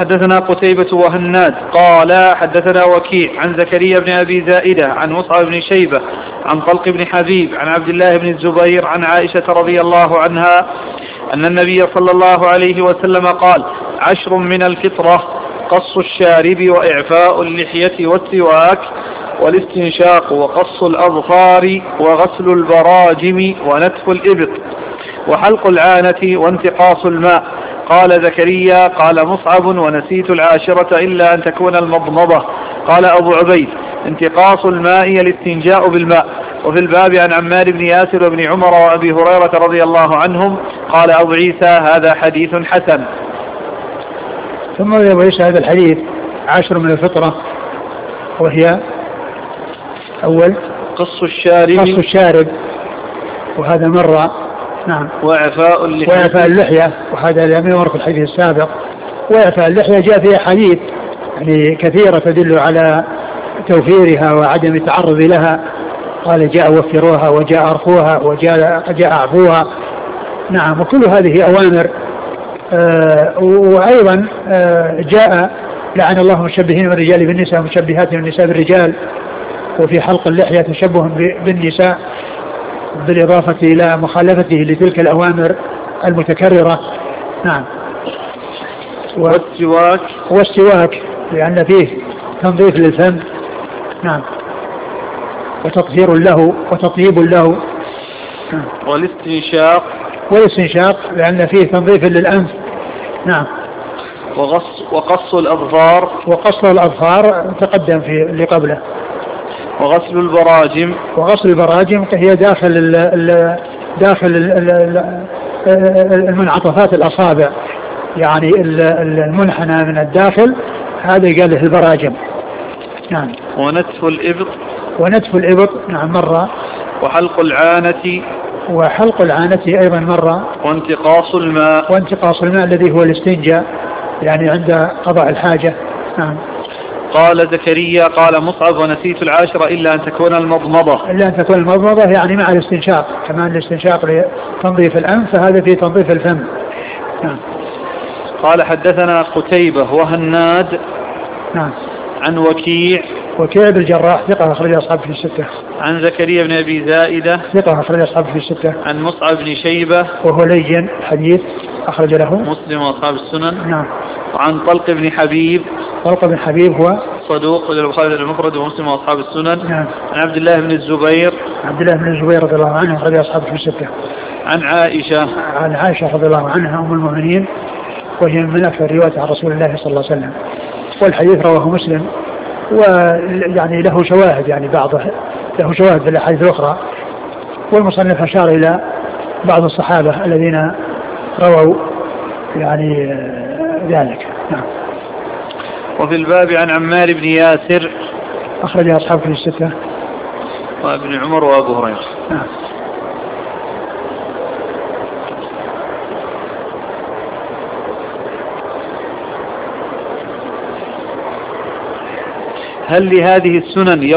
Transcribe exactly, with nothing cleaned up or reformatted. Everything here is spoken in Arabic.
حدثنا قتيبة وهناد قال حدثنا وكيع عن زكريا بن أبي زائدة عن مصعب بن شيبة عن طلق بن حبيب عن عبد الله بن الزبير عن عائشة رضي الله عنها أن النبي صلى الله عليه وسلم قال: عشر من الفطرة: قص الشارب وإعفاء اللحية والسواك والاستنشاق وقص الأظفار وغسل البراجم ونتف الإبط وحلق العانة وانتقاص الماء. قال زكريا: قال مصعب: ونسيت العاشرة إلا أن تكون المضمضة. قال أبو عبيد: انتقاص الماء الاستنجاء بالماء. وفي الباب عن عمار بن ياسر وابن عمر وأبي هريرة رضي الله عنهم. قال أبو عيسى: هذا حديث حسن. ثم أبو عيسى هذا الحديث: عشر من الفطرة، وهي أول قص الشارب قص الشارب وهذا مرة، نعم، وإعفاء اللحية وإعفاء اللحية وهذا لم يمر في الحديث السابق. وإعفاء اللحية جاء فيها حديث يعني كثيرة تدل على توفيرها وعدم التعرض لها. قال: جاء وفروها وجاء أرخوها وجاء جاء أعفوها. نعم، وكل هذه أوامر. آه وأيضا آه جاء: لعن الله المشبهين من الرجال بالنساء ومشبهات من النساء بالرجال. وفي حلق اللحية تشبه بالنساء، بالإضافة إلى مخالفته لتلك الأوامر المتكررة. نعم. والسواك والسواك لأن فيه تنظيف للفم، نعم، وتطهير له وتطيب له. نعم. والاستنشاق والاستنشاق لأن فيه تنظيف للأنف. نعم. وغص وقص الأظفار وقص الأظفار تقدم في اللي قبله. وغسل البراجم وغسل البراجم هي داخل ال ال داخل ال المنعطفات الأصابع، يعني المنحنى من الداخل، هذا قال له البراجم. نعم. ونتف الإبط ونتف الإبط، نعم، مرة. وحلق العانة وحلق العانة أيضا مرة. وانتقاص الماء وانتقاص الماء الذي هو الاستنجاء، يعني عند قضاء الحاجة. نعم. قال زكريا: قال مصعب: ونسيت العاشرة إلا أن تكون المضمضة. إلا أن تكون المضمضة يعني مع الاستنشاق، كمان الاستنشاق لتنظيف الأنف، فهذا في تنظيف الفم. نعم. قال حدثنا قتيبة وهناد، نعم، عن وكيع وكيع بالجراح ثقة أخرج أصحابه في الستة. عن زكريا بن أبي زائدة ثقة أخرج أصحابه في الستة. عن مصعب بن شيبة وهو لين الحديث أخرج له مسلم وأصحاب السنن. نعم. وعن طلق بن حبيب طلق بن حبيب هو صدوق للبخاري المفرد ومسلم وأصحاب السنن. نعم. عن عبد الله بن الزبير عبد الله بن الزبير رضي الله عنه أخرج أصحابه في الستة. عن عائشة عن عائشة رضي الله عنها أم المؤمنين، وهي من أكثر رواية عن رسول الله صلى الله عليه وسلم. والحديث رواه مسلم، ويعني له شواهد، يعني بعضه له شواهد في الأحاديث الأخرى. والمصنف أشار إلى بعض الصحابة الذين رووا يعني ذلك. نعم. وفي الباب عن عمار بن ياسر أخرج أصحابه في الستة. وابن عمر وأبو هريرة. نعم. هل لهذه السنن